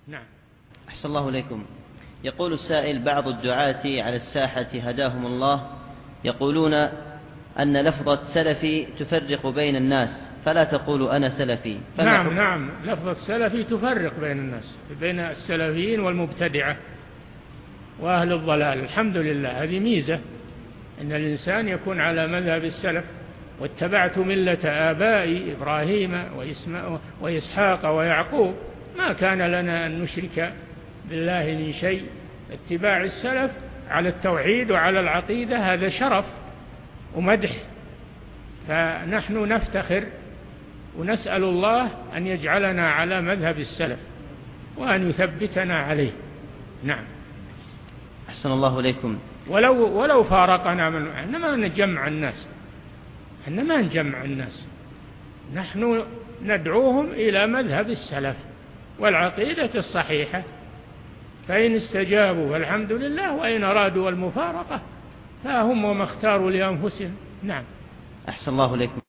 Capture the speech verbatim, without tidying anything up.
نعم. أحسن الله إليكم. يقول السائل: بعض الدعاة على الساحة هداهم الله يقولون أن لفظة سلفي تفرق بين الناس، فلا تقول أنا سلفي. نعم نعم لفظة سلفي تفرق بين الناس، بين السلفيين والمبتدعة وأهل الضلال. الحمد لله، هذه ميزة أن الإنسان يكون على مذهب السلف. واتبعت ملة آبائي إبراهيم وإسحاق ويعقوب ما كان لنا أن نشرك بالله من شيء. اتباع السلف على التوحيد وعلى العقيدة هذا شرف ومدح، فنحن نفتخر ونسأل الله أن يجعلنا على مذهب السلف وأن يثبتنا عليه. نعم. أحسن الله إليكم. ولو ولو فارقنا من احنا ما نجمع الناس، احنا ما نجمع الناس، نحن ندعوهم إلى مذهب السلف والعقيدة الصحيحة، فإن استجابوا فالحمد لله، وإن أرادوا المفارقة فهم وما اختاروا لأنفسهم. نعم. أحسن الله إليكم.